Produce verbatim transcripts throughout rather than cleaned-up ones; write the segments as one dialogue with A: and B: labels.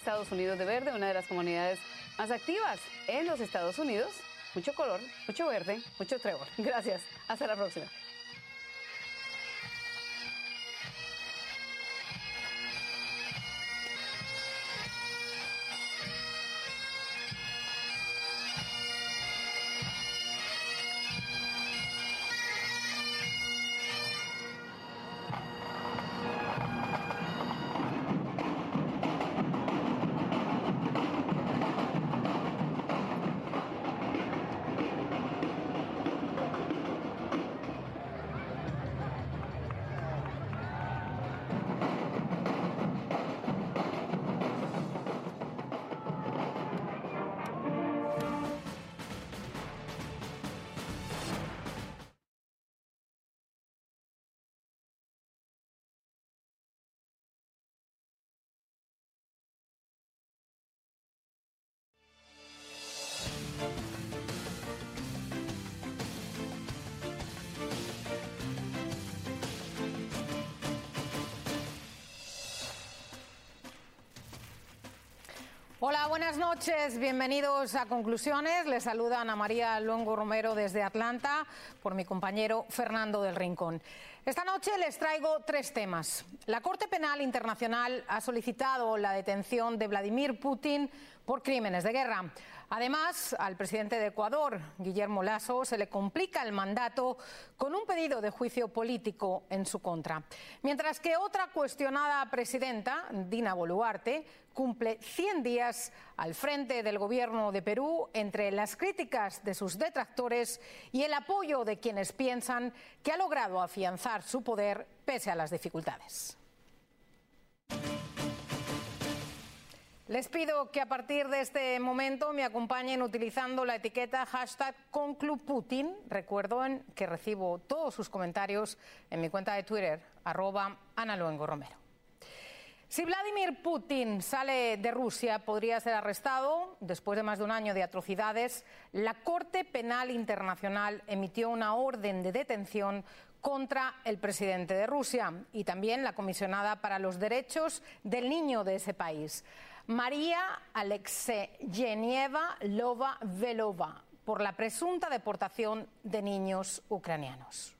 A: Estados Unidos de verde, una de las comunidades más activas en los Estados Unidos. Mucho color, mucho verde, mucho trébol. Gracias. Hasta la próxima.
B: Hola, buenas noches, bienvenidos a Conclusiones. Les saluda Ana María Luengo Romero desde Atlanta por mi compañero Fernando del Rincón. Esta noche les traigo tres temas. La Corte Penal Internacional ha solicitado la detención de Vladimir Putin por crímenes de guerra. Además, al presidente de Ecuador, Guillermo Lasso, se le complica el mandato con un pedido de juicio político en su contra. Mientras que otra cuestionada presidenta, Dina Boluarte, cumple cien días al frente del gobierno de Perú entre las críticas de sus detractores y el apoyo de quienes piensan que ha logrado afianzar su poder pese a las dificultades. Les pido que a partir de este momento me acompañen utilizando la etiqueta hashtag ConcluPutin. Recuerden que recibo todos sus comentarios en mi cuenta de Twitter, arroba Ana Luengo Romero. Si Vladimir Putin sale de Rusia, podría ser arrestado. Después de más de un año de atrocidades, la Corte Penal Internacional emitió una orden de detención contra el presidente de Rusia y también la comisionada para los derechos del niño de ese país, María Alexeyeva Lvova-Belova, por la presunta deportación de niños ucranianos.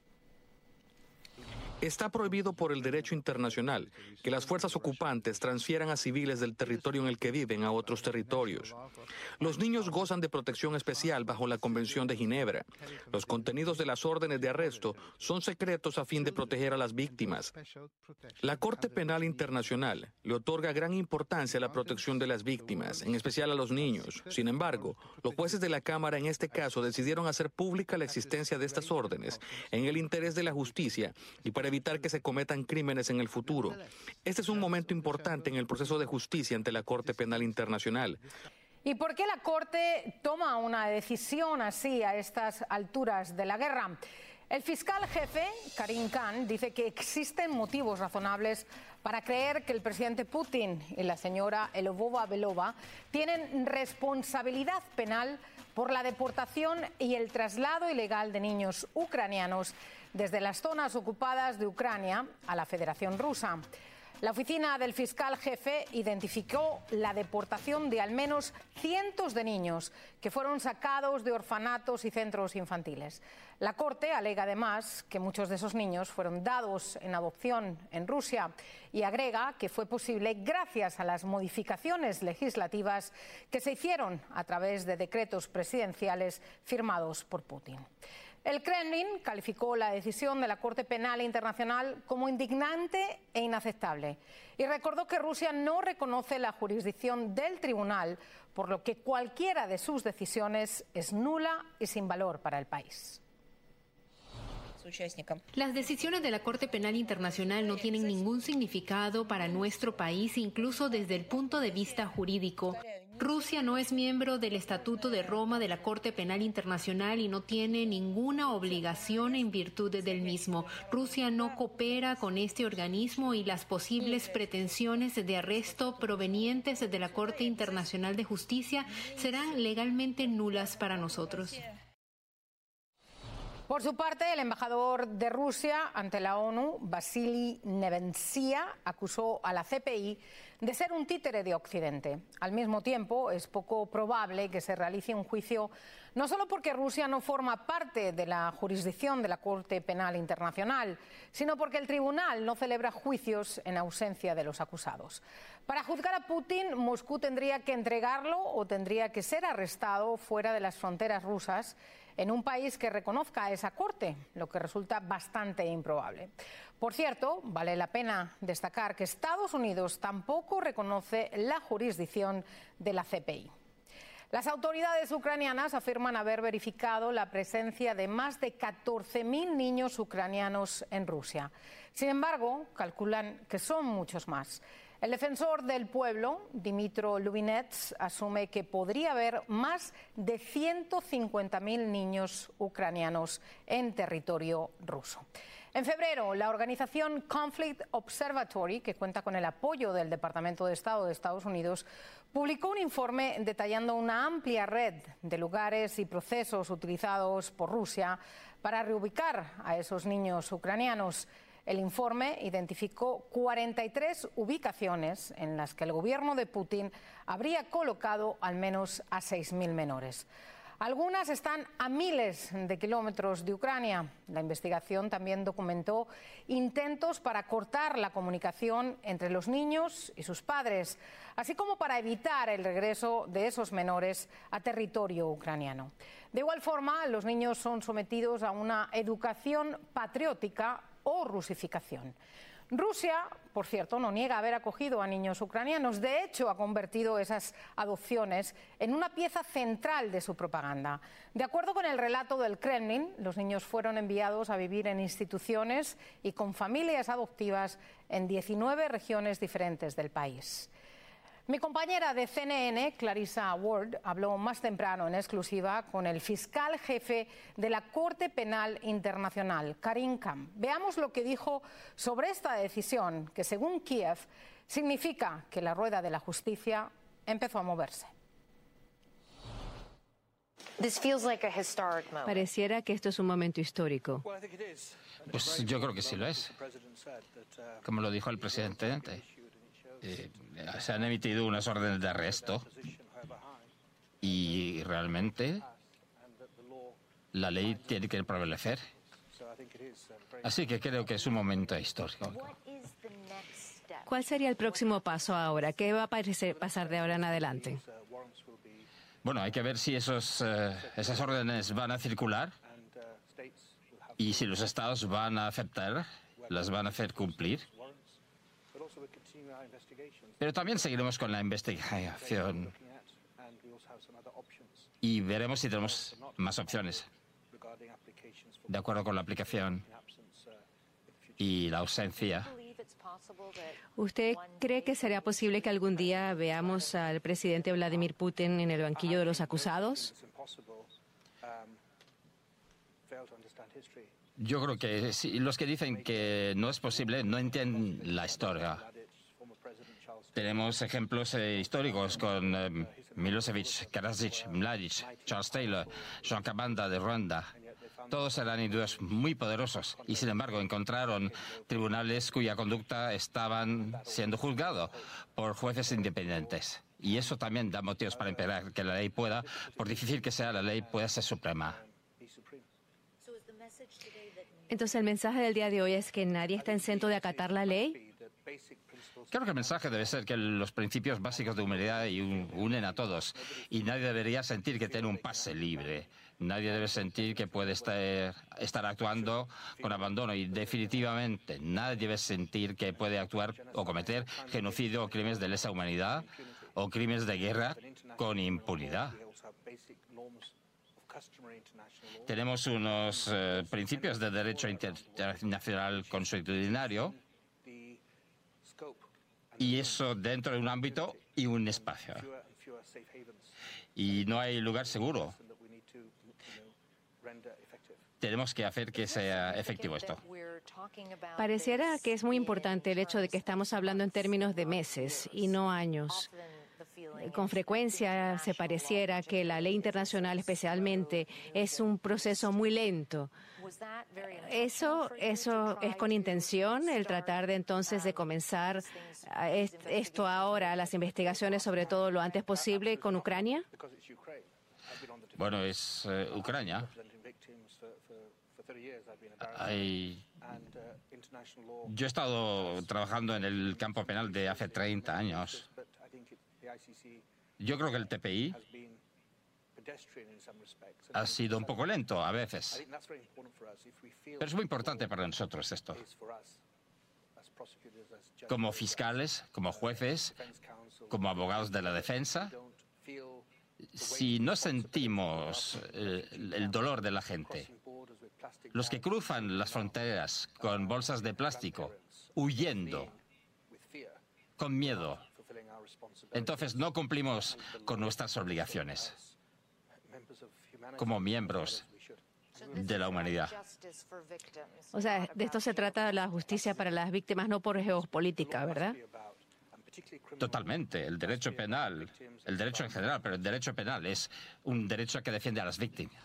C: Está prohibido por el derecho internacional que las fuerzas ocupantes transfieran a civiles del territorio en el que viven a otros territorios. Los niños gozan de protección especial bajo la Convención de Ginebra. Los contenidos de las órdenes de arresto son secretos a fin de proteger a las víctimas. La Corte Penal Internacional le otorga gran importancia a la protección de las víctimas, en especial a los niños. Sin embargo, los jueces de la Cámara en este caso decidieron hacer pública la existencia de estas órdenes en el interés de la justicia y para evitar que se cometan crímenes en el futuro. Este es un momento importante en el proceso de justicia ante la Corte Penal Internacional.
B: ¿Y por qué la Corte toma una decisión así a estas alturas de la guerra? El fiscal jefe, Karim Khan, dice que existen motivos razonables para creer que el presidente Putin y la señora Lvova-Belova tienen responsabilidad penal por la deportación y el traslado ilegal de niños ucranianos desde las zonas ocupadas de Ucrania a la Federación Rusa. La oficina del fiscal jefe identificó la deportación de al menos cientos de niños que fueron sacados de orfanatos y centros infantiles. La Corte alega además que muchos de esos niños fueron dados en adopción en Rusia y agrega que fue posible gracias a las modificaciones legislativas que se hicieron a través de decretos presidenciales firmados por Putin. El Kremlin calificó la decisión de la Corte Penal Internacional como indignante e inaceptable y recordó que Rusia no reconoce la jurisdicción del tribunal, por lo que cualquiera de sus decisiones es nula y sin valor para el país.
D: Las decisiones de la Corte Penal Internacional no tienen ningún significado para nuestro país, incluso desde el punto de vista jurídico. Rusia no es miembro del Estatuto de Roma de la Corte Penal Internacional y no tiene ninguna obligación en virtud del mismo. Rusia no coopera con este organismo y las posibles pretensiones de arresto provenientes de la Corte Internacional de Justicia serán legalmente nulas para nosotros.
B: Por su parte, el embajador de Rusia ante la ONU, Vasily Nevencia, acusó a la C P I de ser un títere de Occidente. Al mismo tiempo, es poco probable que se realice un juicio, no solo porque Rusia no forma parte de la jurisdicción de la Corte Penal Internacional, sino porque el tribunal no celebra juicios en ausencia de los acusados. Para juzgar a Putin, Moscú tendría que entregarlo o tendría que ser arrestado fuera de las fronteras rusas, en un país que reconozca a esa corte, lo que resulta bastante improbable. Por cierto, vale la pena destacar que Estados Unidos tampoco reconoce la jurisdicción de la C P I. Las autoridades ucranianas afirman haber verificado la presencia de más de catorce mil niños ucranianos en Rusia. Sin embargo, calculan que son muchos más. El defensor del pueblo, Dmytro Lubinets, asume que podría haber más de ciento cincuenta mil niños ucranianos en territorio ruso. En febrero, la organización Conflict Observatory, que cuenta con el apoyo del Departamento de Estado de Estados Unidos, publicó un informe detallando una amplia red de lugares y procesos utilizados por Rusia para reubicar a esos niños ucranianos. El informe identificó cuarenta y tres ubicaciones en las que el gobierno de Putin habría colocado al menos a seis mil menores. Algunas están a miles de kilómetros de Ucrania. La investigación también documentó intentos para cortar la comunicación entre los niños y sus padres, así como para evitar el regreso de esos menores a territorio ucraniano. De igual forma, los niños son sometidos a una educación patriótica o rusificación. Rusia, por cierto, no niega haber acogido a niños ucranianos. De hecho, ha convertido esas adopciones en una pieza central de su propaganda. De acuerdo con el relato del Kremlin, los niños fueron enviados a vivir en instituciones y con familias adoptivas en diecinueve regiones diferentes del país. Mi compañera de C N N, Clarissa Ward, habló más temprano en exclusiva con el fiscal jefe de la Corte Penal Internacional, Karim Khan. Veamos lo que dijo sobre esta decisión, que según Kiev significa que la rueda de la justicia empezó a moverse.
E: Pareciera que esto es un momento histórico.
F: Pues yo creo que sí lo es. Como lo dijo el presidente, eh, se han emitido unas órdenes de arresto y realmente la ley tiene que prevalecer. Así que creo que es un momento histórico.
E: ¿Cuál sería el próximo paso ahora? ¿Qué va a parecer, pasar de ahora en adelante?
F: Bueno, hay que ver si esos, eh, esas órdenes van a circular y si los estados van a aceptar, las van a hacer cumplir. Pero también seguiremos con la investigación y veremos si tenemos más opciones de acuerdo con la aplicación y la ausencia.
E: ¿Usted cree que será posible que algún día veamos al presidente Vladimir Putin en el banquillo de los acusados?
F: Yo creo que sí, los que dicen que no es posible no entienden la historia. Tenemos ejemplos eh, históricos con eh, Milosevic, Karadzic, Mladic, Charles Taylor, Jean Kabanda de Ruanda. Todos eran individuos muy poderosos y, sin embargo, encontraron tribunales cuya conducta estaban siendo juzgados por jueces independientes. Y eso también da motivos para esperar que la ley pueda, por difícil que sea, la ley pueda ser suprema.
E: Entonces, el mensaje del día de hoy es que nadie está exento de acatar la ley.
F: Creo que el mensaje debe ser que los principios básicos de humanidad unen a todos y nadie debería sentir que tiene un pase libre. Nadie debe sentir que puede estar, estar actuando con abandono y definitivamente nadie debe sentir que puede actuar o cometer genocidio o crímenes de lesa humanidad o crímenes de guerra con impunidad. Tenemos unos eh, principios de derecho internacional consuetudinario y eso dentro de un ámbito y un espacio. Y no hay lugar seguro. Tenemos que hacer que sea efectivo esto.
E: Pareciera que es muy importante el hecho de que estamos hablando en términos de meses y no años. con frecuencia se pareciera que la ley internacional especialmente es un proceso muy lento. Eso, eso es con intención, el tratar de entonces de comenzar esto ahora, las investigaciones sobre todo lo antes posible con Ucrania.
F: Bueno, es eh, Ucrania. Hay... Yo he estado trabajando en el campo penal de hace treinta años. Yo creo que el T P I ha sido un poco lento a veces. Pero es muy importante para nosotros esto. Como fiscales, como jueces, como abogados de la defensa, si no sentimos eh, el dolor de la gente, los que cruzan las fronteras con bolsas de plástico, huyendo, con miedo, entonces no cumplimos con nuestras obligaciones como miembros de la humanidad.
E: O sea, de esto se trata la justicia para las víctimas, no por geopolítica, ¿verdad?
F: Totalmente. El derecho penal, el derecho en general, pero el derecho penal es un derecho que defiende a las víctimas.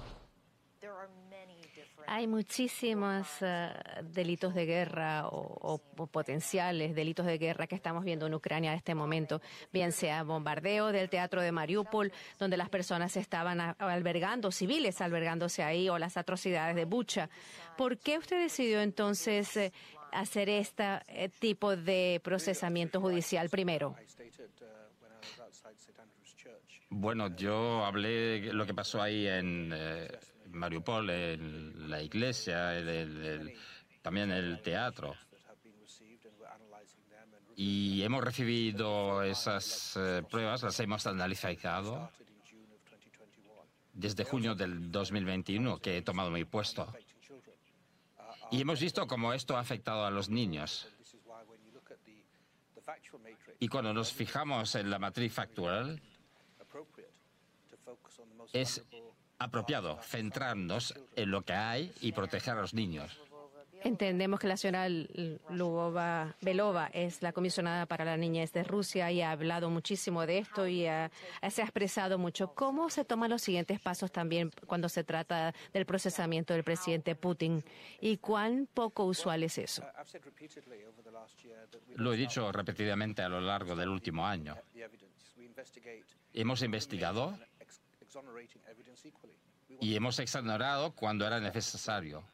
E: Hay muchísimos uh, delitos de guerra o, o, o potenciales delitos de guerra que estamos viendo en Ucrania en este momento, bien sea bombardeo del teatro de Mariupol, donde las personas estaban a, albergando, civiles albergándose ahí, o las atrocidades de Bucha. ¿Por qué usted decidió entonces eh, hacer este eh, tipo de procesamiento judicial primero?
F: Bueno, yo hablé de lo que pasó ahí en eh, Mariupol, en la iglesia, el, el, el, también el teatro. Y hemos recibido esas eh, pruebas, las hemos analizado desde junio del dos mil veintiuno, que he tomado mi puesto. Y hemos visto cómo esto ha afectado a los niños. Y cuando nos fijamos en la matriz factual, es apropiado centrarnos en lo que hay y proteger a los niños.
E: Entendemos que la señora Lubova Belova es la comisionada para la niñez de Rusia y ha hablado muchísimo de esto y ha, se ha expresado mucho. ¿Cómo se toman los siguientes pasos también cuando se trata del procesamiento del presidente Putin? ¿Y cuán poco usual es eso?
F: Lo he dicho repetidamente a lo largo del último año. Hemos investigado y hemos exonerado cuando era necesario.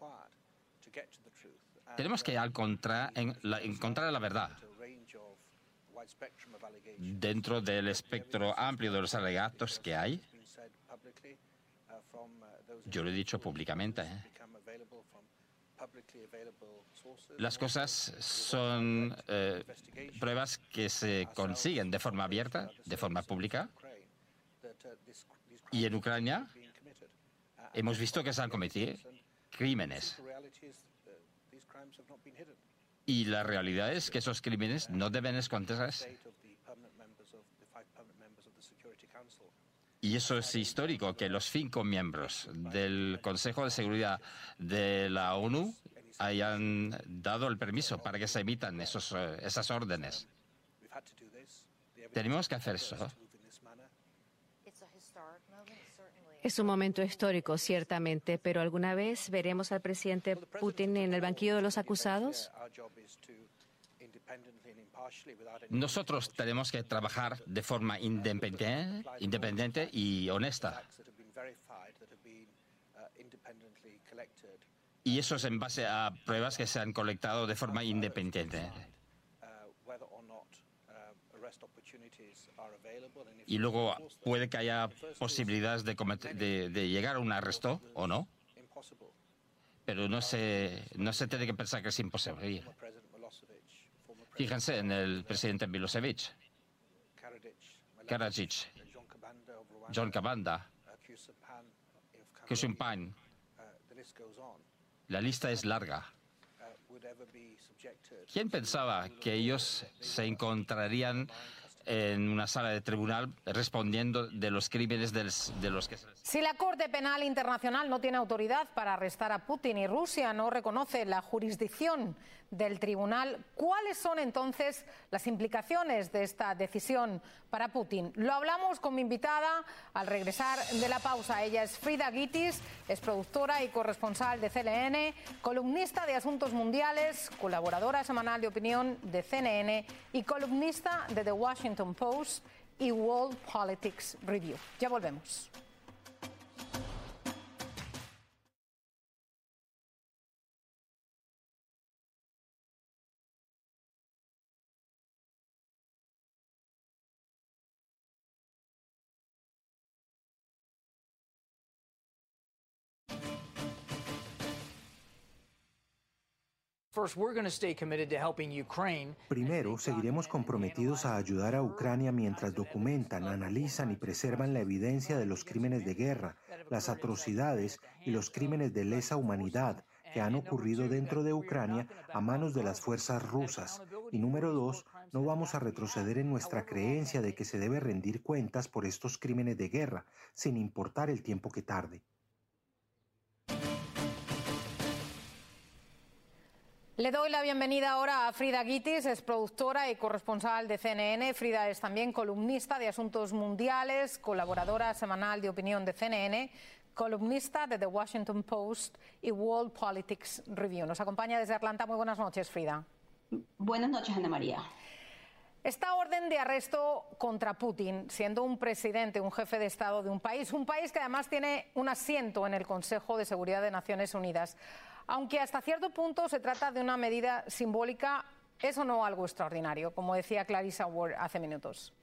F: Tenemos que encontrar, en la, encontrar la verdad dentro del espectro amplio de los alegatos que hay. Yo lo he dicho públicamente. ¿eh? Las cosas son eh, pruebas que se consiguen de forma abierta, de forma pública. Y en Ucrania hemos visto que se han cometido crímenes. Y la realidad es que esos crímenes no deben esconderse. Y eso es histórico, que los cinco miembros del Consejo de Seguridad de la ONU hayan dado el permiso para que se emitan esos, esas órdenes. Tenemos que hacer eso.
E: Es un momento histórico, ciertamente, pero ¿alguna vez veremos al presidente Putin en el banquillo de los acusados?
F: Nosotros tenemos que trabajar de forma independiente, independiente y honesta. Y eso es en base a pruebas que se han colectado de forma independiente. Y luego puede que haya posibilidades de, cometer, de, de llegar a un arresto o no. Pero no se, no se tiene que pensar que es imposible. Fíjense en el presidente Milosevic, Karadzic, John Kabanda, Kushumpan. La lista es larga. ¿Quién pensaba que ellos se encontrarían en una sala de tribunal respondiendo de los crímenes de los, de los que se les...
B: Si la Corte Penal Internacional no tiene autoridad para arrestar a Putin y Rusia no reconoce la jurisdicción del tribunal, ¿cuáles son entonces las implicaciones de esta decisión para Putin? Lo hablamos con mi invitada al regresar de la pausa. Ella es Frida Gitis, es productora y corresponsal de C N N, columnista de Asuntos Mundiales, colaboradora semanal de opinión de C N N y columnista de The Washington Post y World Politics Review. Ya volvemos.
G: Primero, seguiremos comprometidos a ayudar a Ucrania mientras documentan, analizan y preservan la evidencia de los crímenes de guerra, las atrocidades y los crímenes de lesa humanidad que han ocurrido dentro de Ucrania a manos de las fuerzas rusas. Y número dos, no vamos a retroceder en nuestra creencia de que se debe rendir cuentas por estos crímenes de guerra, sin importar el tiempo que tarde.
B: Le doy la bienvenida ahora a Frida Gitis, es productora y corresponsal de C N N. Frida es también columnista de Asuntos Mundiales, colaboradora semanal de opinión de C N N, columnista de The Washington Post y World Politics Review. Nos acompaña desde Atlanta. Muy buenas noches, Frida.
H: Buenas noches, Ana María.
B: Esta orden de arresto contra Putin, siendo un presidente, un jefe de Estado de un país, un país que además tiene un asiento en el Consejo de Seguridad de Naciones Unidas, aunque hasta cierto punto se trata de una medida simbólica, es o no algo extraordinario, como decía Clarissa Ward hace minutos.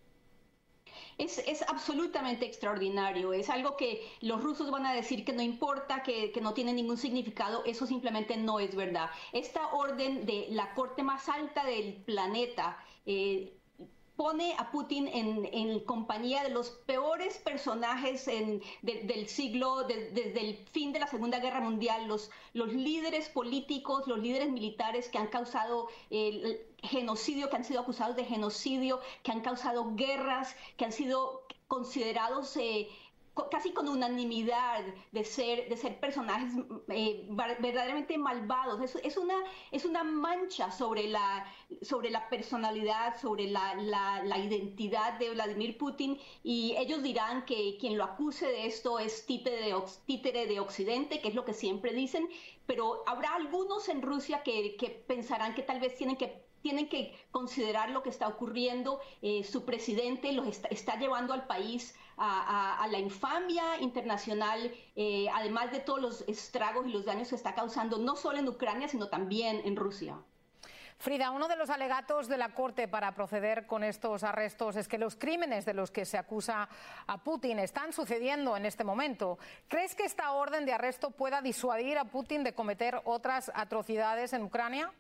H: Es, es absolutamente extraordinario, es algo que los rusos van a decir que no importa, que, que no tiene ningún significado. Eso simplemente no es verdad. Esta orden de la corte más alta del planeta eh, pone a Putin en, en compañía de los peores personajes en, de, del siglo, de, desde el fin de la Segunda Guerra Mundial, los, los líderes políticos, los líderes militares que han causado el genocidio, que han sido acusados de genocidio, que han causado guerras, que han sido considerados eh, casi con unanimidad de ser, de ser personajes eh, verdaderamente malvados. Es, es, una, es una mancha sobre la, sobre la personalidad, sobre la, la, la identidad de Vladimir Putin, y ellos dirán que quien lo acuse de esto es títere de, títere de Occidente, que es lo que siempre dicen, pero habrá algunos en Rusia que, que pensarán que tal vez tienen que tienen que considerar lo que está ocurriendo. Eh, su presidente los está, está llevando al país a, a, a la infamia internacional, eh, además de todos los estragos y los daños que está causando, no solo en Ucrania, sino también en Rusia.
B: Frida, uno de los alegatos de la Corte para proceder con estos arrestos es que los crímenes de los que se acusa a Putin están sucediendo en este momento. ¿Crees que esta orden de arresto pueda disuadir a Putin de cometer otras atrocidades en Ucrania?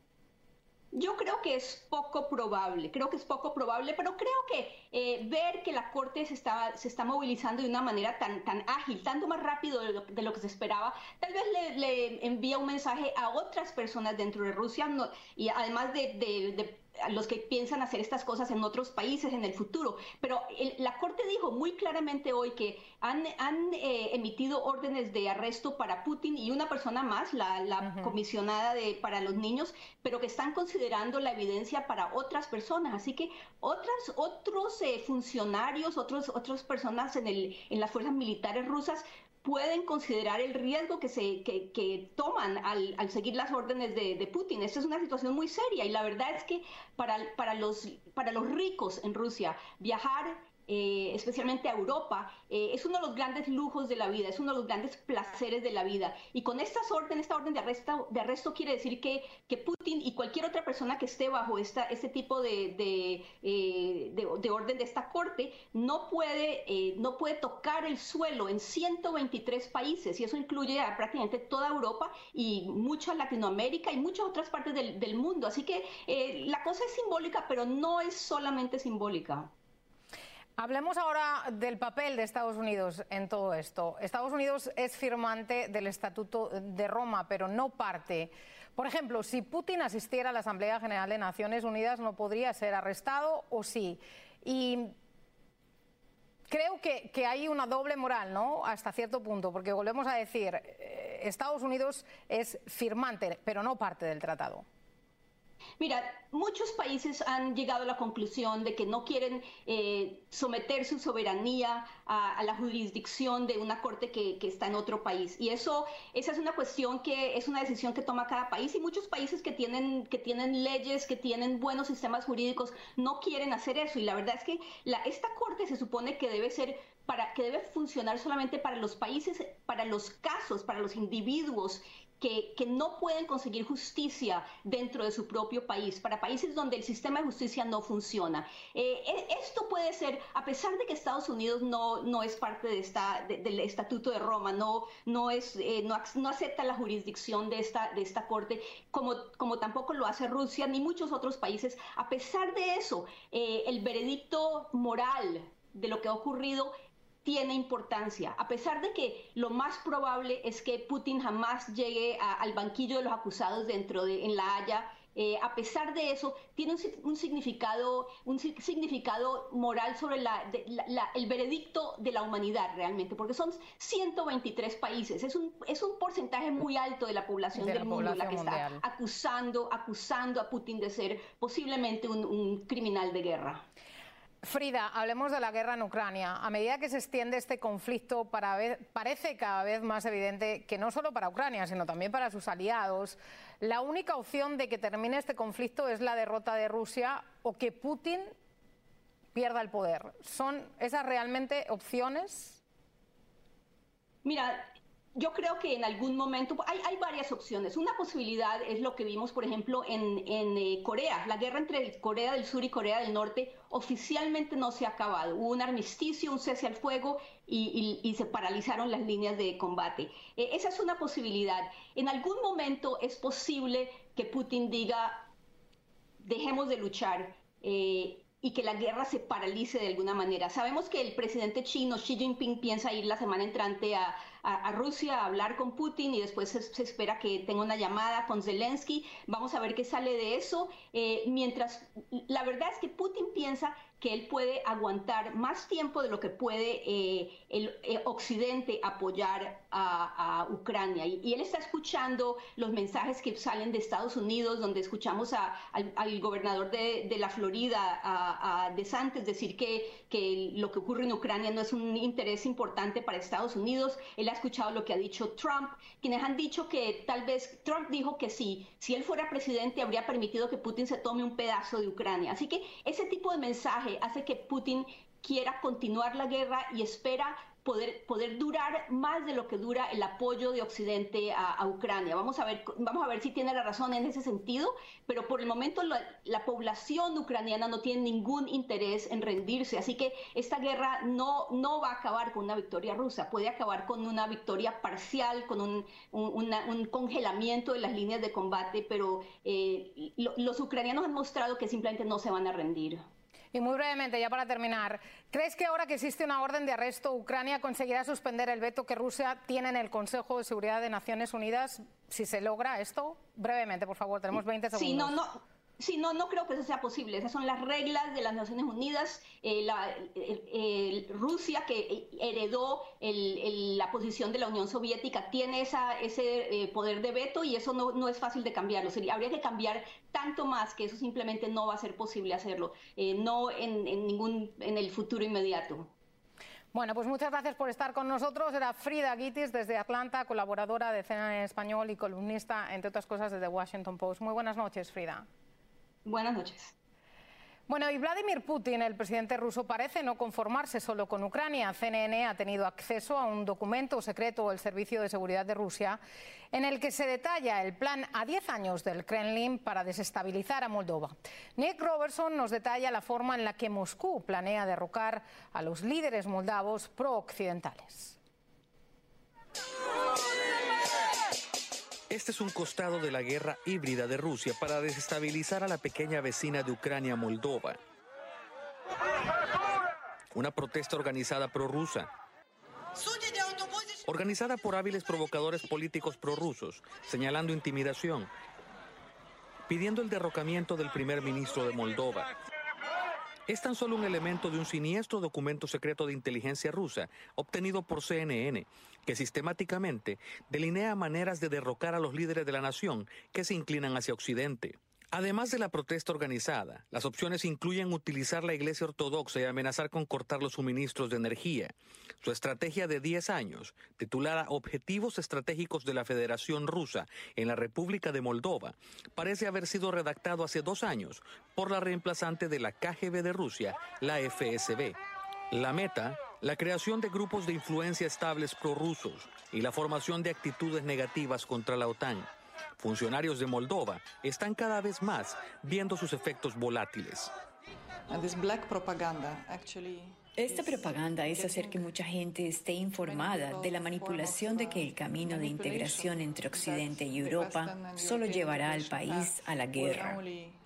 H: Yo creo que es poco probable, creo que es poco probable, pero creo que eh, ver que la Corte se está, se está movilizando de una manera tan, tan ágil, tanto más rápido de lo, de lo que se esperaba, tal vez le, le envía un mensaje a otras personas dentro de Rusia, no, y además de, de, de a los que piensan hacer estas cosas en otros países en el futuro. Pero el, la Corte dijo muy claramente hoy que han, han eh, emitido órdenes de arresto para Putin y una persona más, la, la uh-huh. comisionada de, para los niños, pero que están considerando la evidencia para otras personas. Así que otras, otros eh, funcionarios, otros, otras personas en, el, en las fuerzas militares rusas pueden considerar el riesgo que se que, que toman al, al seguir las órdenes de, de Putin. Esta es una situación muy seria y la verdad es que para, para, los, para los ricos en Rusia viajar Eh, especialmente a Europa, eh, es uno de los grandes lujos de la vida, es uno de los grandes placeres de la vida. Y con estas orden, esta orden de arresto, de arresto quiere decir que, que Putin y cualquier otra persona que esté bajo esta, este tipo de, de, eh, de, de orden de esta corte no puede, eh, no puede tocar el suelo en ciento veintitrés países, y eso incluye a prácticamente toda Europa y mucha Latinoamérica y muchas otras partes del, del mundo. Así que eh, la cosa es simbólica, pero no es solamente simbólica.
B: Hablemos ahora del papel de Estados Unidos en todo esto. Estados Unidos es firmante del Estatuto de Roma, pero no parte. Por ejemplo, si Putin asistiera a la Asamblea General de Naciones Unidas, ¿no podría ser arrestado o sí? Y creo que, que hay una doble moral, ¿no? Hasta cierto punto, porque volvemos a decir, eh, Estados Unidos es firmante, pero no parte del tratado.
H: Mira, muchos países han llegado a la conclusión de que no quieren eh, someter su soberanía a, a la jurisdicción de una corte que, que está en otro país. Y eso, esa es una cuestión que es una decisión que toma cada país, y muchos países que tienen, que tienen leyes, que tienen buenos sistemas jurídicos, no quieren hacer eso. Y la verdad es que la, esta corte se supone que debe ser para, que debe funcionar solamente para los países, para los casos, para los individuos Que, que no pueden conseguir justicia dentro de su propio país, para países donde el sistema de justicia no funciona. Eh, esto puede ser, a pesar de que Estados Unidos no, no es parte de esta, de, del Estatuto de Roma, no, no, es, eh, no, no acepta la jurisdicción de esta, de esta corte, como, como tampoco lo hace Rusia ni muchos otros países. A pesar de eso, eh, el veredicto moral de lo que ha ocurrido tiene importancia, a pesar de que lo más probable es que Putin jamás llegue a, al banquillo de los acusados dentro de en La Haya. Eh, a pesar de eso, tiene un, un significado un significado moral sobre la, de, la, la, el veredicto de la humanidad realmente, porque son ciento veintitrés países, es un, es un porcentaje muy alto de la población de del la mundo población la que mundial. Está acusando, acusando a Putin de ser posiblemente un, un criminal de guerra.
B: Frida, hablemos de la guerra en Ucrania. A medida que se extiende este conflicto, para ver, parece cada vez más evidente que no solo para Ucrania, sino también para sus aliados, la única opción de que termine este conflicto es la derrota de Rusia o que Putin pierda el poder. ¿Son esas realmente opciones?
H: Mira, yo creo que en algún momento hay, hay varias opciones. Una posibilidad es lo que vimos, por ejemplo, en, en eh, Corea. La guerra entre Corea del Sur y Corea del Norte oficialmente no se ha acabado. Hubo un armisticio, un cese al fuego y, y, y se paralizaron las líneas de combate. Eh, esa es una posibilidad. En algún momento es posible que Putin diga, dejemos de luchar. Eh, y que la guerra se paralice de alguna manera. Sabemos que el presidente chino, Xi Jinping, piensa ir la semana entrante a, a, a Rusia a hablar con Putin y después se, se espera que tenga una llamada con Zelensky. Vamos a ver qué sale de eso. Eh, mientras, la verdad es que Putin piensa que él puede aguantar más tiempo de lo que puede eh, el eh, Occidente apoyar a, a Ucrania. Y, y él está escuchando los mensajes que salen de Estados Unidos, donde escuchamos a, al, al gobernador de, de la Florida, a, a DeSantis, decir que, que lo que ocurre en Ucrania no es un interés importante para Estados Unidos. Él ha escuchado lo que ha dicho Trump, quienes han dicho que tal vez Trump dijo que sí, si él fuera presidente habría permitido que Putin se tome un pedazo de Ucrania. Así que ese tipo de mensaje hace que Putin quiera continuar la guerra y espera poder, poder durar más de lo que dura el apoyo de Occidente a, a Ucrania. Vamos a ver, vamos a ver si tiene la razón en ese sentido, pero por el momento la, la población ucraniana no tiene ningún interés en rendirse, así que esta guerra no, no va a acabar con una victoria rusa, puede acabar con una victoria parcial, con un, un, una, un congelamiento de las líneas de combate, pero eh, lo, los ucranianos han mostrado que simplemente no se van a rendir.
B: Y muy brevemente, ya para terminar, ¿crees que ahora que existe una orden de arresto, Ucrania conseguirá suspender el veto que Rusia tiene en el Consejo de Seguridad de Naciones Unidas? Si se logra esto, brevemente, por favor, tenemos veinte segundos.
H: Sí, no, no. Sí, no, no creo que eso sea posible. Esas son las reglas de las Naciones Unidas. Eh, la, el, el, Rusia, que heredó el, el, la posición de la Unión Soviética, tiene esa, ese eh, poder de veto y eso no, no es fácil de cambiarlo. Sería, habría que cambiar tanto más que eso simplemente no va a ser posible hacerlo, eh, no en, en, ningún, en el futuro inmediato.
B: Bueno, pues muchas gracias por estar con nosotros. Era Frida Guitis desde Atlanta, colaboradora de C N N en español y columnista, entre otras cosas, desde Washington Post. Muy buenas noches, Frida.
H: Buenas noches.
B: Bueno, y Vladimir Putin, el presidente ruso, parece no conformarse solo con Ucrania. C N N ha tenido acceso a un documento secreto del Servicio de Seguridad de Rusia en el que se detalla el plan a diez años del Kremlin para desestabilizar a Moldova. Nick Robertson nos detalla la forma en la que Moscú planea derrocar a los líderes moldavos pro-occidentales.
C: Este es un costado de la guerra híbrida de Rusia para desestabilizar a la pequeña vecina de Ucrania, Moldova. Una protesta organizada prorrusa. Organizada por hábiles provocadores políticos prorrusos, señalando intimidación, pidiendo el derrocamiento del primer ministro de Moldova. Es tan solo un elemento de un siniestro documento secreto de inteligencia rusa obtenido por C N N, que sistemáticamente delinea maneras de derrocar a los líderes de la nación que se inclinan hacia Occidente. Además de la protesta organizada, las opciones incluyen utilizar la Iglesia Ortodoxa y amenazar con cortar los suministros de energía. Su estrategia de diez años, titulada Objetivos Estratégicos de la Federación Rusa en la República de Moldova, parece haber sido redactado hace dos años por la reemplazante de la K G B de Rusia, la F S B. La meta, la creación de grupos de influencia estables prorrusos y la formación de actitudes negativas contra la OTAN. Funcionarios de Moldova están cada vez más viendo sus efectos volátiles.
I: Esta propaganda es hacer que mucha gente esté informada de la manipulación de que el camino de integración entre Occidente y Europa solo llevará al país a la guerra.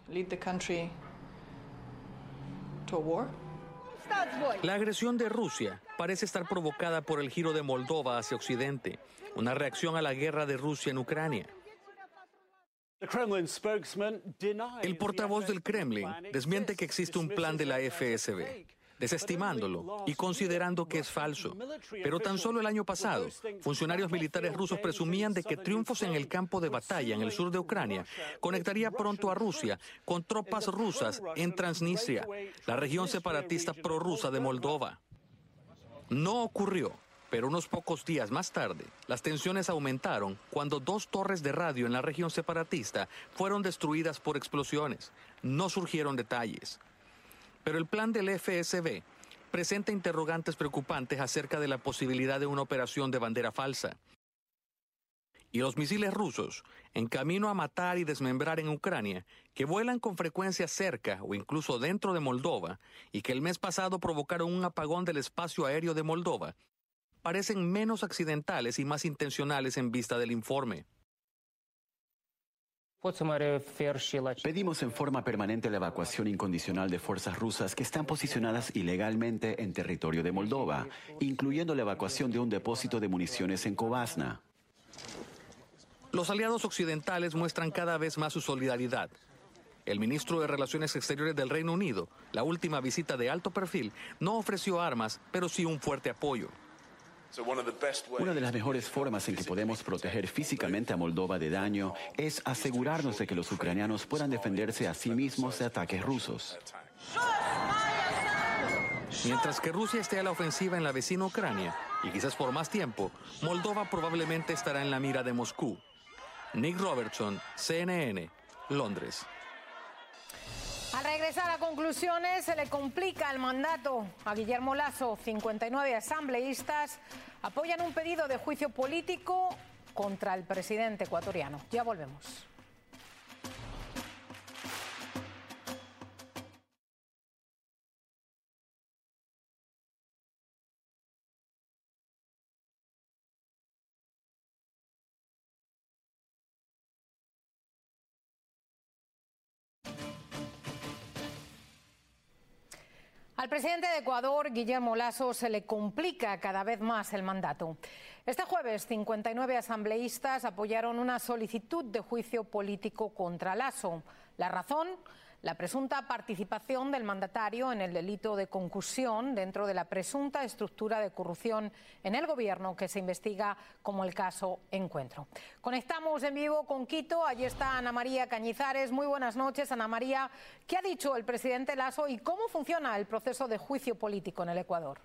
C: La agresión de Rusia parece estar provocada por el giro de Moldova hacia Occidente, una reacción a la guerra de Rusia en Ucrania. El portavoz del Kremlin desmiente que existe un plan de la F S B, desestimándolo y considerando que es falso. Pero tan solo el año pasado, funcionarios militares rusos presumían de que triunfos en el campo de batalla en el sur de Ucrania conectaría pronto a Rusia con tropas rusas en Transnistria, la región separatista prorrusa de Moldova. No ocurrió. Pero unos pocos días más tarde, las tensiones aumentaron cuando dos torres de radio en la región separatista fueron destruidas por explosiones. No surgieron detalles. Pero el plan del F S B presenta interrogantes preocupantes acerca de la posibilidad de una operación de bandera falsa. Y los misiles rusos, en camino a matar y desmembrar en Ucrania, que vuelan con frecuencia cerca o incluso dentro de Moldova, y que el mes pasado provocaron un apagón del espacio aéreo de Moldova, parecen menos accidentales y más intencionales en vista del informe.
J: Pedimos en forma permanente la evacuación incondicional de fuerzas rusas que están posicionadas ilegalmente en territorio de Moldova, incluyendo la evacuación de un depósito de municiones en Kovasna.
C: Los aliados occidentales muestran cada vez más su solidaridad. El ministro de Relaciones Exteriores del Reino Unido, la última visita de alto perfil, no ofreció armas, pero sí un fuerte apoyo.
J: Una de las mejores formas en que podemos proteger físicamente a Moldova de daño es asegurarnos de que los ucranianos puedan defenderse a sí mismos de ataques rusos.
C: Mientras que Rusia esté a la ofensiva en la vecina Ucrania, y quizás por más tiempo, Moldova probablemente estará en la mira de Moscú. Nick Robertson, C N N, Londres.
B: Al regresar a conclusiones, se le complica el mandato a Guillermo Lasso. cincuenta y nueve asambleístas apoyan un pedido de juicio político contra el presidente ecuatoriano. Ya volvemos. Al presidente de Ecuador, Guillermo Lasso, se le complica cada vez más el mandato. Este jueves, cincuenta y nueve asambleístas apoyaron una solicitud de juicio político contra Lasso. La razón, la presunta participación del mandatario en el delito de concusión dentro de la presunta estructura de corrupción en el gobierno que se investiga como el caso Encuentro. Conectamos en vivo con Quito. Allí está Ana María Cañizares. Muy buenas noches, Ana María. ¿Qué ha dicho el presidente Lasso y cómo funciona el proceso de juicio político en el Ecuador?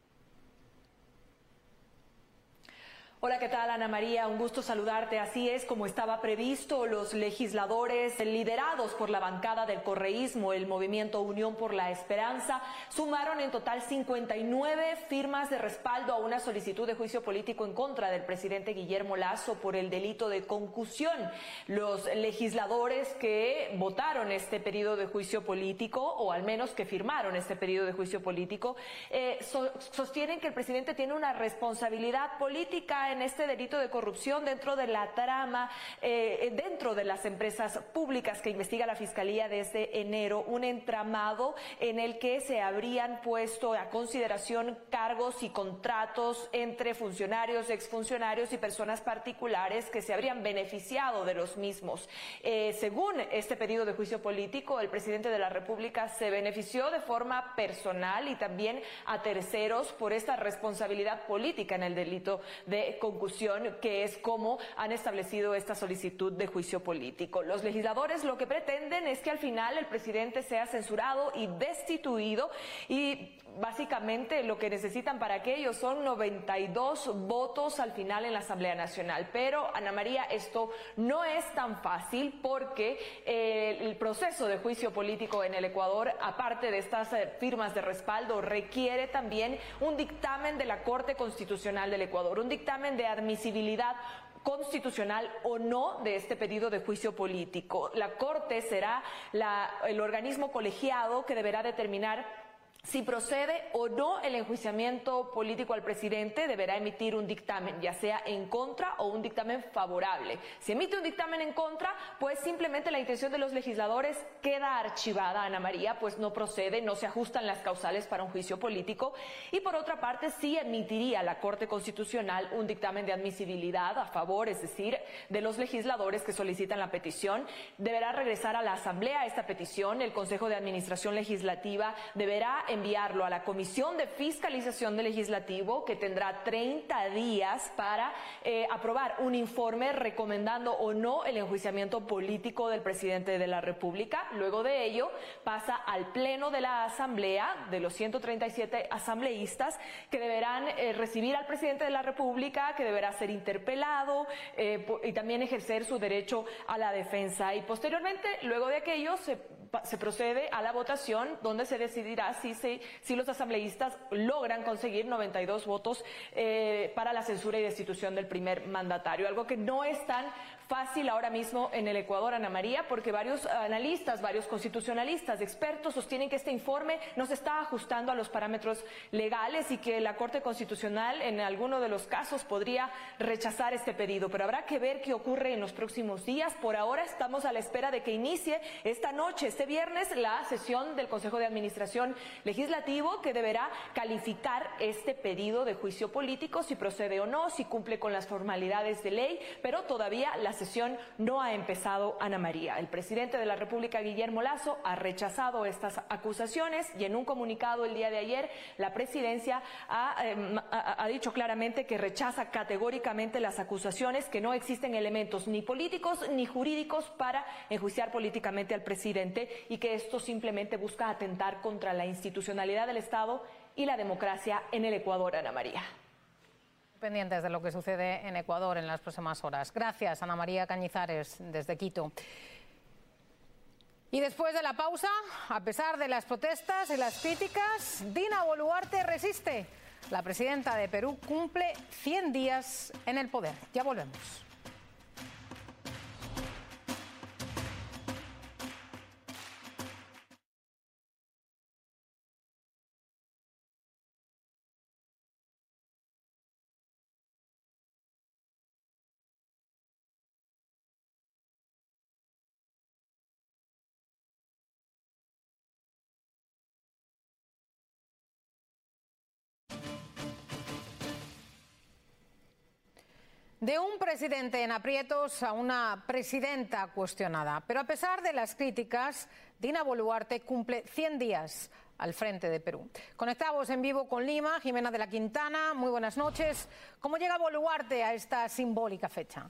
K: Hola, ¿qué tal, Ana María? Un gusto saludarte. Así es, como estaba previsto, los legisladores liderados por la bancada del correísmo, el movimiento Unión por la Esperanza, sumaron en total cincuenta y nueve firmas de respaldo a una solicitud de juicio político en contra del presidente Guillermo Lasso por el delito de concusión. Los legisladores que votaron este pedido de juicio político, o al menos que firmaron este pedido de juicio político, eh, so- sostienen que el presidente tiene una responsabilidad política en este delito de corrupción dentro de la trama, eh, dentro de las empresas públicas que investiga la Fiscalía desde enero, un entramado en el que se habrían puesto a consideración cargos y contratos entre funcionarios, exfuncionarios y personas particulares que se habrían beneficiado de los mismos. Eh, según este pedido de juicio político, el presidente de la República se benefició de forma personal y también a terceros por esta responsabilidad política en el delito de concusión, que es como han establecido esta solicitud de juicio político. Los legisladores lo que pretenden es que al final el presidente sea censurado y destituido, y básicamente lo que necesitan para aquello son noventa y dos votos al final en la Asamblea Nacional. Pero, Ana María, esto no es tan fácil porque eh, el proceso de juicio político en el Ecuador, aparte de estas eh, firmas de respaldo, requiere también un dictamen de la Corte Constitucional del Ecuador, un dictamen de admisibilidad constitucional o no de este pedido de juicio político. La Corte será la, el organismo colegiado que deberá determinar si procede o no el enjuiciamiento político al presidente. Deberá emitir un dictamen, ya sea en contra o un dictamen favorable. Si emite un dictamen en contra, pues simplemente la intención de los legisladores queda archivada, Ana María, pues no procede, no se ajustan las causales para un juicio político. Y por otra parte, sí emitiría la Corte Constitucional un dictamen de admisibilidad a favor, es decir, de los legisladores que solicitan la petición. Deberá regresar a la Asamblea esta petición. El Consejo de Administración Legislativa deberá enviarlo a la Comisión de Fiscalización del Legislativo, que tendrá treinta días para eh, aprobar un informe recomendando o no el enjuiciamiento político del presidente de la República. Luego de ello pasa al Pleno de la Asamblea, de los ciento treinta y siete asambleístas, que deberán eh, recibir al presidente de la República, que deberá ser interpelado eh, y también ejercer su derecho a la defensa. Y posteriormente, luego de aquello, se, se procede a la votación, donde se decidirá si se si los asambleístas logran conseguir noventa y dos votos eh, para la censura y destitución del primer mandatario. Algo que no es tan fácil ahora mismo en el Ecuador, Ana María, porque varios analistas, varios constitucionalistas, expertos sostienen que este informe no se está ajustando a los parámetros legales y que la Corte Constitucional en alguno de los casos podría rechazar este pedido. Pero habrá que ver qué ocurre en los próximos días. Por ahora estamos a la espera de que inicie esta noche, este viernes, la sesión del Consejo de Administración Legislativo, que deberá calificar este pedido de juicio político, si procede o no, si cumple con las formalidades de ley, pero todavía la sesión no ha empezado, Ana María. El presidente de la República, Guillermo Lasso, ha rechazado estas acusaciones y en un comunicado el día de ayer la presidencia ha, eh, ha, ha dicho claramente que rechaza categóricamente las acusaciones, que no existen elementos ni políticos ni jurídicos para enjuiciar políticamente al presidente y que esto simplemente busca atentar contra la institucionalidad del Estado y la democracia en el Ecuador, Ana María.
B: Pendientes de lo que sucede en Ecuador en las próximas horas. Gracias, Ana María Cañizares, desde Quito. Y después de la pausa, a pesar de las protestas y las críticas, Dina Boluarte resiste. La presidenta de Perú cumple cien días en el poder. Ya volvemos. De un presidente en aprietos a una presidenta cuestionada. Pero a pesar de las críticas, Dina Boluarte cumple cien días al frente de Perú. Conectamos en vivo con Lima, Jimena de la Quintana. Muy buenas noches. ¿Cómo llega Boluarte a esta simbólica fecha?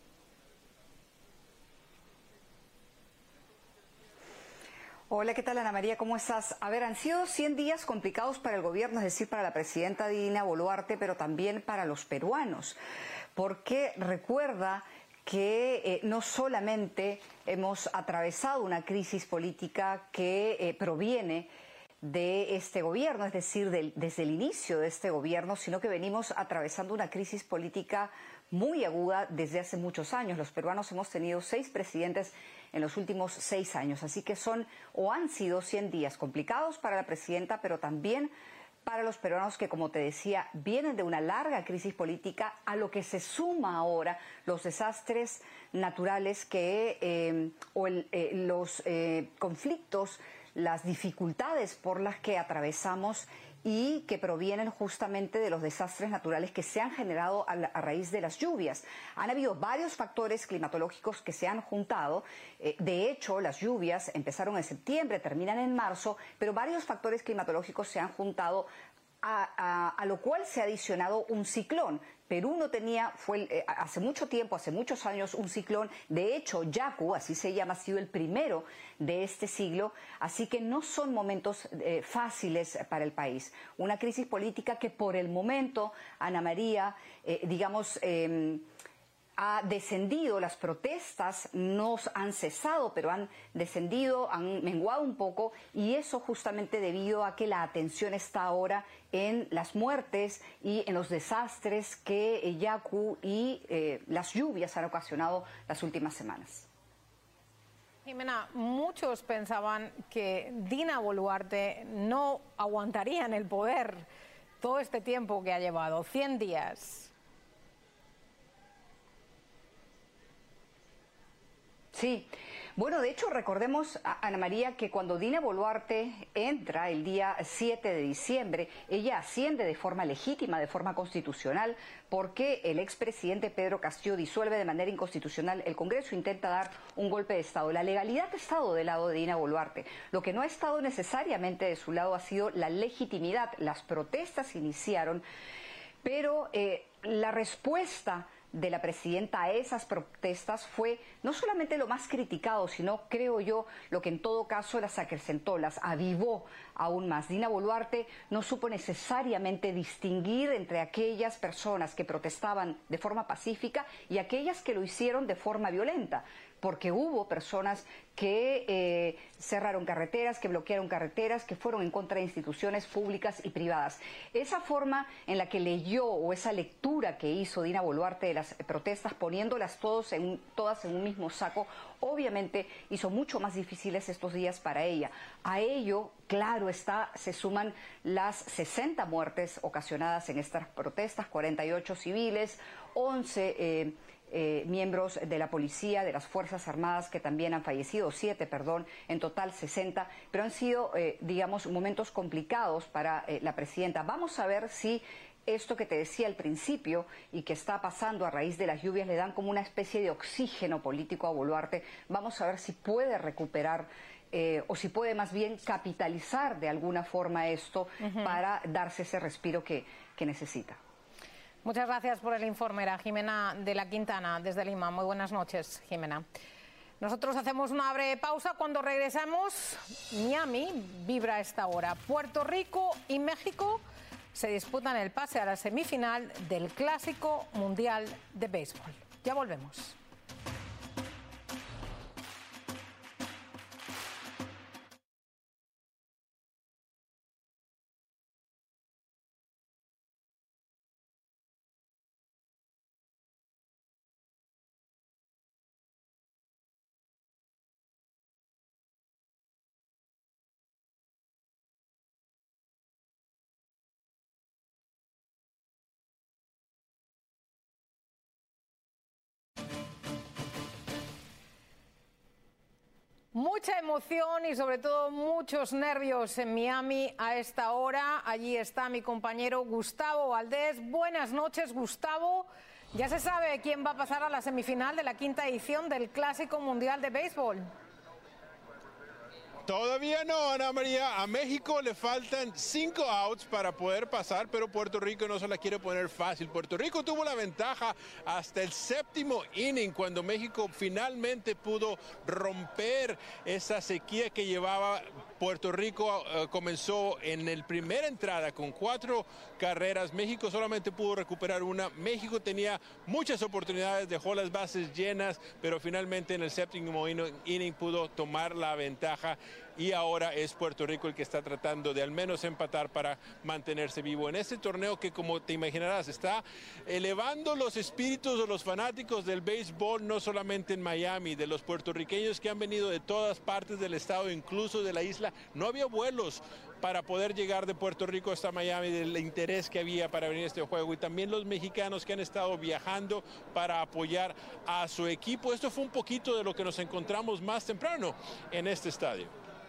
L: Hola, ¿qué tal, Ana María? ¿Cómo estás? A ver, han sido cien días complicados para el gobierno, es decir, para la presidenta Dina Boluarte, pero también para los peruanos. Porque recuerda que eh, no solamente hemos atravesado una crisis política que eh, proviene de este gobierno, es decir, del, desde el inicio de este gobierno, sino que venimos atravesando una crisis política muy aguda desde hace muchos años. Los peruanos hemos tenido seis presidentes en los últimos seis años, así que son o han sido cien días complicados para la presidenta, pero también para los peruanos que, como te decía, vienen de una larga crisis política, a lo que se suma ahora los desastres naturales que, eh, o el, eh, los eh, conflictos, las dificultades por las que atravesamos y que provienen justamente de los desastres naturales que se han generado a, la, a raíz de las lluvias. Han habido varios factores climatológicos que se han juntado. Eh, de hecho, las lluvias empezaron en septiembre, terminan en marzo, pero varios factores climatológicos se han juntado, a, a, a lo cual se ha adicionado un ciclón. Perú no tenía, fue eh, hace mucho tiempo, hace muchos años, un ciclón. De hecho, Yaku, así se llama, ha sido el primero de este siglo. Así que no son momentos eh, fáciles para el país. Una crisis política que por el momento, Ana María, eh, digamos, eh, ha descendido. Las protestas no han cesado, pero han descendido, han menguado un poco, y eso justamente debido a que la atención está ahora en las muertes y en los desastres que Yaku y eh, las lluvias han ocasionado las últimas semanas.
B: Jimena, muchos pensaban que Dina Boluarte no aguantaría en el poder todo este tiempo que ha llevado, cien días.
L: Sí, bueno, de hecho recordemos, Ana María, que cuando Dina Boluarte entra el día siete de diciembre, ella asciende de forma legítima, de forma constitucional, porque el expresidente Pedro Castillo disuelve de manera inconstitucional el Congreso, intenta dar un golpe de Estado. La legalidad ha estado del lado de Dina Boluarte. Lo que no ha estado necesariamente de su lado ha sido la legitimidad. Las protestas iniciaron, pero eh, la respuesta de la presidenta a esas protestas fue no solamente lo más criticado, sino, creo yo, lo que en todo caso las acrecentó, las avivó aún más. Dina Boluarte no supo necesariamente distinguir entre aquellas personas que protestaban de forma pacífica y aquellas que lo hicieron de forma violenta, porque hubo personas que eh, cerraron carreteras, que bloquearon carreteras, que fueron en contra de instituciones públicas y privadas. Esa forma en la que leyó, o esa lectura que hizo Dina Boluarte de las protestas, poniéndolas todos en, todas en un mismo saco, obviamente hizo mucho más difíciles estos días para ella. A ello, claro está, se suman las sesenta muertes ocasionadas en estas protestas, cuarenta y ocho civiles, once... Eh, Eh, miembros de la policía, de las Fuerzas Armadas que también han fallecido, siete, perdón, en total sesenta, pero han sido, eh, digamos, momentos complicados para eh, la presidenta. Vamos a ver si esto que te decía al principio y que está pasando a raíz de las lluvias le dan como una especie de oxígeno político a Boluarte. Vamos a ver si puede recuperar eh, o si puede más bien capitalizar de alguna forma esto uh-huh. para darse ese respiro que, que necesita.
B: Muchas gracias por el informe. Era Jimena de la Quintana, desde Lima. Muy buenas noches, Jimena. Nosotros hacemos una breve pausa. Cuando regresamos, Miami vibra a esta hora. Puerto Rico y México se disputan el pase a la semifinal del Clásico Mundial de Béisbol. Ya volvemos. Mucha emoción y sobre todo muchos nervios en Miami a esta hora. Allí está mi compañero Gustavo Valdés. Buenas noches, Gustavo. ¿Ya se sabe quién va a pasar a la semifinal de la quinta edición del Clásico Mundial de Béisbol?
M: Todavía no, Ana María. A México le faltan cinco outs para poder pasar, pero Puerto Rico no se la quiere poner fácil. Puerto Rico tuvo la ventaja hasta el séptimo inning, cuando México finalmente pudo romper esa sequía que llevaba. Puerto Rico uh, comenzó en la primera entrada con cuatro carreras. México solamente pudo recuperar una. México tenía muchas oportunidades, dejó las bases llenas, pero finalmente en el séptimo inning pudo tomar la ventaja. Y ahora es Puerto Rico el que está tratando de al menos empatar para mantenerse vivo en este torneo que, como te imaginarás, está elevando los espíritus de los fanáticos del béisbol, no solamente en Miami, de los puertorriqueños que han venido de todas partes del estado, incluso de la isla. No había vuelos para poder llegar de Puerto Rico hasta Miami, del interés que había para venir a este juego, y también los mexicanos que han estado viajando para apoyar a su equipo. Esto fue un poquito de lo que nos encontramos más temprano en este estadio.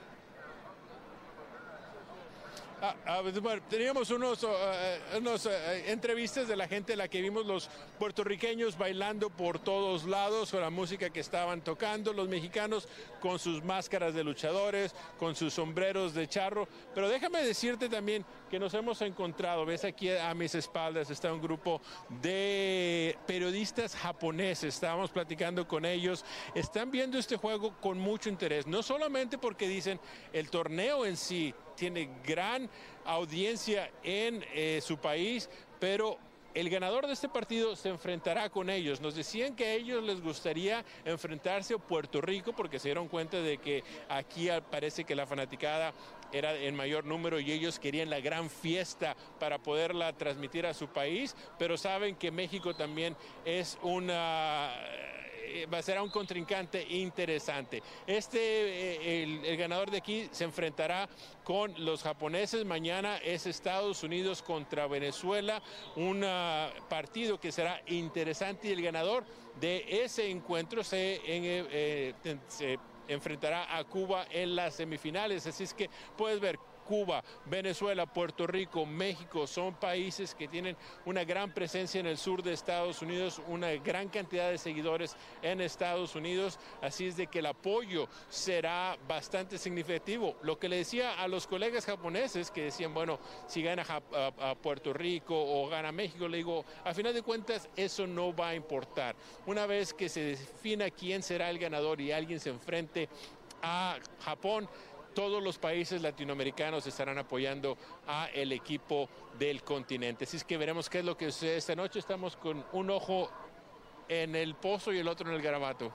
M: Ah, ah, bueno, teníamos unos, uh, unos uh, entrevistas de la gente, la que vimos los puertorriqueños bailando por todos lados con la música que estaban tocando, los mexicanos con sus máscaras de luchadores, con sus sombreros de charro. Pero déjame decirte también que nos hemos encontrado, ves aquí a mis espaldas está un grupo de periodistas japoneses, estábamos platicando con ellos, están viendo este juego con mucho interés, no solamente porque dicen el torneo en sí tiene gran audiencia en eh, su país, pero el ganador de este partido se enfrentará con ellos. Nos decían que a ellos les gustaría enfrentarse a Puerto Rico porque se dieron cuenta de que aquí parece que la fanaticada era en mayor número y ellos querían la gran fiesta para poderla transmitir a su país, pero saben que México también es una... será un contrincante interesante. Este, el, el ganador de aquí se enfrentará con los japoneses. Mañana es Estados Unidos contra Venezuela, un uh, partido que será interesante, y el ganador de ese encuentro se, en, eh, eh, se enfrentará a Cuba en las semifinales. Así es que puedes ver, Cuba, Venezuela, Puerto Rico, México son países que tienen una gran presencia en el sur de Estados Unidos, una gran cantidad de seguidores en Estados Unidos, así es de que el apoyo será bastante significativo. Lo que le decía a los colegas japoneses que decían, bueno, si gana a, a, a Puerto Rico o gana México, le digo, a final de cuentas eso no va a importar. Una vez que se defina quién será el ganador y alguien se enfrente a Japón, todos los países latinoamericanos estarán apoyando a el equipo del continente. Así es que veremos qué es lo que sucede esta noche. Estamos con un ojo en el pozo y el otro en el garabato.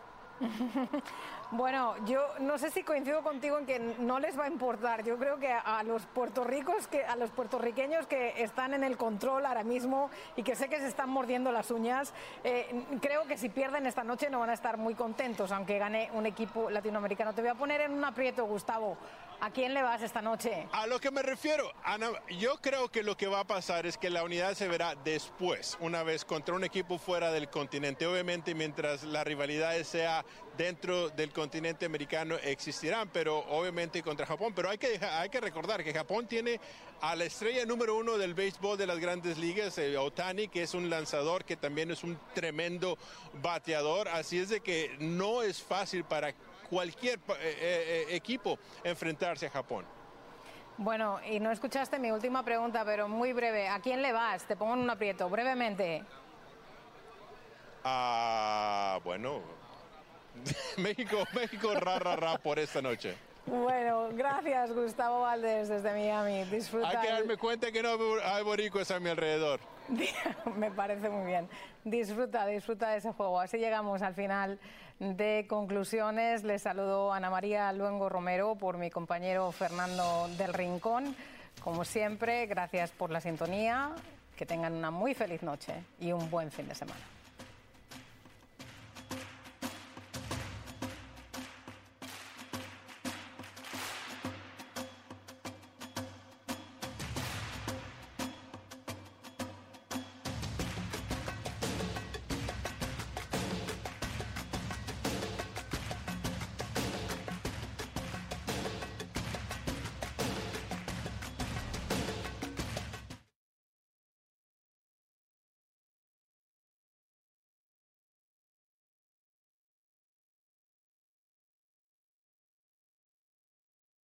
B: Bueno, yo no sé si coincido contigo en que no les va a importar. Yo creo que a los puertorricos, que a los puertorriqueños que están en el control ahora mismo y que sé que se están mordiendo las uñas, eh, creo que si pierden esta noche no van a estar muy contentos, aunque gane un equipo latinoamericano. Te voy a poner en un aprieto, Gustavo. ¿A quién le vas esta noche?
M: A lo que me refiero, Ana, yo creo que lo que va a pasar es que la unidad se verá después, una vez contra un equipo fuera del continente. Obviamente, mientras la rivalidad sea dentro del continente americano, existirán, pero obviamente contra Japón. Pero hay que, dejar, hay que recordar que Japón tiene a la estrella número uno del béisbol de las grandes ligas, eh, Ohtani, que es un lanzador que también es un tremendo bateador. Así es de que no es fácil para cualquier eh, eh, equipo enfrentarse a Japón.
B: Bueno, y no escuchaste mi última pregunta, pero muy breve. ¿A quién le vas? Te pongo en un aprieto, brevemente.
M: Ah, bueno, México, México, ra, ra, ra por esta noche.
B: Bueno, gracias, Gustavo Valdés, desde Miami. Disfruta.
M: Hay que darme el... cuenta que no hay boricuas a mi alrededor.
B: Me parece muy bien. Disfruta, disfruta de ese juego. Así llegamos al final de conclusiones. Les saludo a Ana María Luengo Romero por mi compañero Fernando del Rincón. Como siempre, gracias por la sintonía. Que tengan una muy feliz noche y un buen fin de semana.